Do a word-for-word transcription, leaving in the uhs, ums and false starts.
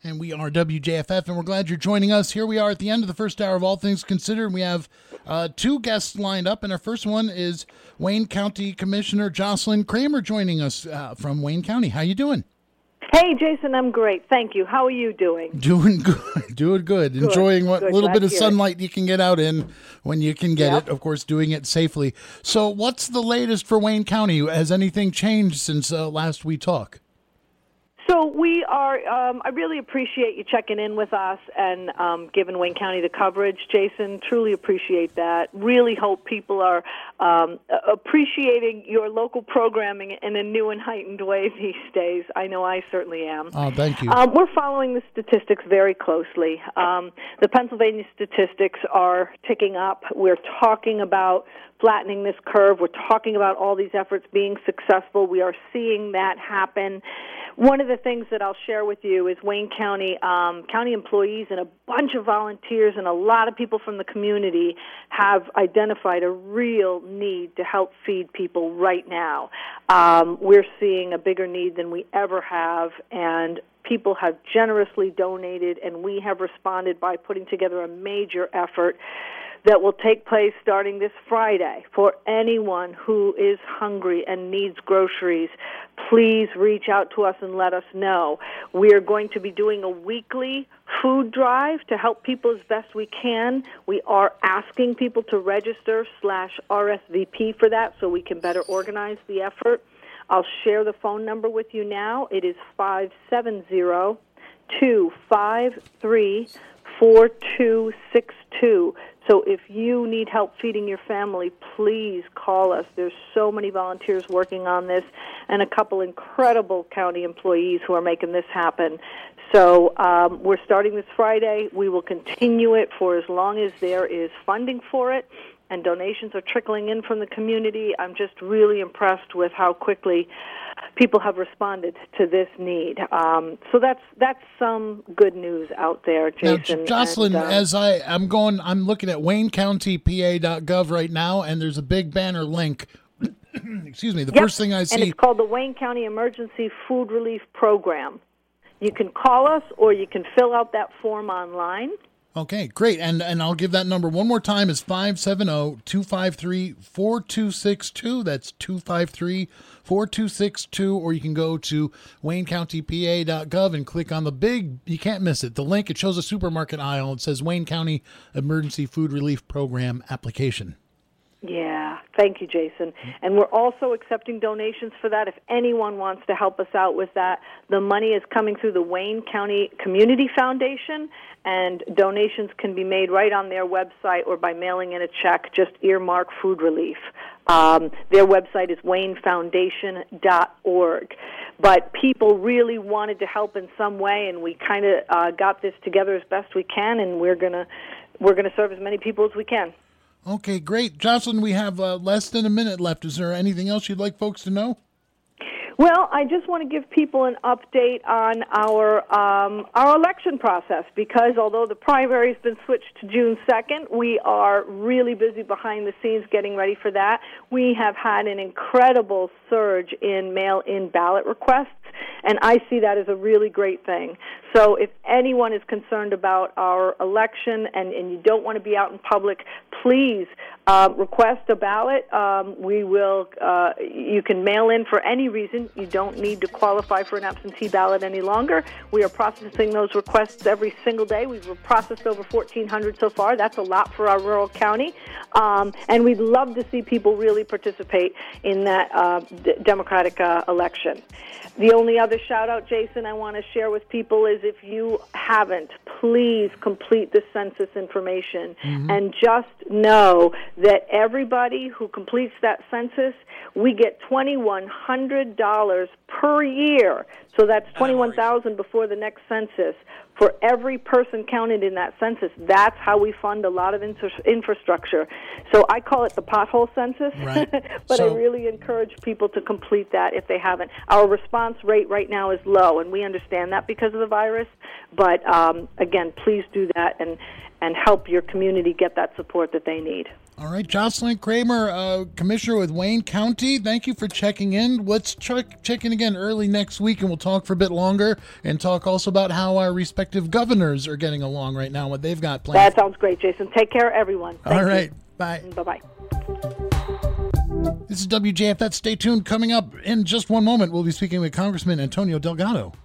And we are W J F F, and we're glad you're joining us. Here we are at the end of the first hour of All Things Considered. We have uh, two guests lined up, and our first one is Wayne County Commissioner Jocelyn Kramer joining us uh, from Wayne County. How you doing? Hey, Jason, I'm great. Thank you. How are you doing? Doing good. Doing good. good Enjoying what good. little Glad bit of sunlight it. you can get out in when you can get yep. it. Of course, doing it safely. So what's the latest for Wayne County? Has anything changed since uh, last we talked? So we are, um, I really appreciate you checking in with us and um, giving Wayne County the coverage, Jason. Truly appreciate that. Really hope people are um, appreciating your local programming in a new and heightened way these days. I know I certainly am. Oh, thank you. Um, we're following the statistics very closely. Um, the Pennsylvania statistics are ticking up. We're talking about flattening this curve. We're talking about all these efforts being successful. We are seeing that happen. One of the things that I'll share with you is Wayne County um, county employees and a bunch of volunteers and a lot of people from the community have identified a real need to help feed people right now. Um, we're seeing a bigger need than we ever have, and people have generously donated, and we have responded by putting together a major effort that will take place starting this Friday for anyone who is hungry and needs groceries. Please reach out to us and let us know. We are going to be doing a weekly food drive to help people as best we can. We are asking people to register slash R S V P for that so we can better organize the effort. I'll share the phone number with you now. It is five seven zero, two five three, four two six two. So if you need help feeding your family, please call us. There's so many volunteers working on this and a couple incredible county employees who are making this happen. So um, we're starting this Friday. We will continue it for as long as there is funding for it, and donations are trickling in from the community. I'm just really impressed with how quickly people have responded to this need. Um, so that's that's some good news out there, Jason. Now, Jocelyn, and, uh, as I, I'm going, I'm looking at wayne county p a dot gov right now, and there's a big banner link. Excuse me. The yep, first thing I see, and it's called the Wayne County Emergency Food Relief Program. You can call us, or you can fill out that form online. Okay, great. And and I'll give that number one more time. It's five seven zero, two five three, four two six two. That's two five three, four two six two. Or you can go to wayne county p a dot gov and click on the big, you can't miss it, the link. It shows a supermarket aisle. It says Wayne County Emergency Food Relief Program application. Yeah, thank you, Jason. And we're also accepting donations for that. If anyone wants to help us out with that, the money is coming through the Wayne County Community Foundation, and donations can be made right on their website or by mailing in a check, just earmark food relief. Um, their website is wayne foundation dot org. But people really wanted to help in some way, and we kind of uh, got this together as best we can, and we're gonna we're gonna serve as many people as we can. Okay, great. Jocelyn, we have uh, less than a minute left. Is there anything else you'd like folks to know? Well, I just want to give people an update on our um, our election process, because although the primary's been switched to June second, we are really busy behind the scenes getting ready for that. We have had an incredible surge in mail-in ballot requests, and I see that as a really great thing. So if anyone is concerned about our election and, and you don't want to be out in public, please uh, request a ballot. Um, we will. Uh, you can mail in for any reason. You don't need to qualify for an absentee ballot any longer. We are processing those requests every single day. We've processed over fourteen hundred so far. That's a lot for our rural county. Um, and we'd love to see people really participate in that uh, d- democratic uh, election. The only other shout-out, Jason, I want to share with people is if you haven't, please complete the census information. Mm-hmm. And just know that everybody who completes that census, we get twenty-one hundred dollars per year. So that's twenty-one thousand dollars before the next census. For every person counted in that census, that's how we fund a lot of infra- infrastructure. So I call it the pothole census, right. but so, I really encourage people to complete that if they haven't. Our response rate right now is low, and we understand that because of the virus. But, um, again, please do that and, and help your community get that support that they need. All right, Jocelyn Kramer, uh, Commissioner with Wayne County, thank you for checking in. Let's check, check in again early next week, and we'll talk for a bit longer and talk also about how our respective governors are getting along right now, what they've got planned. That sounds great, Jason. Take care, everyone. Thank All right, you. bye. Bye-bye. This is W J F. That's Stay tuned. Coming up in just one moment, we'll be speaking with Congressman Antonio Delgado.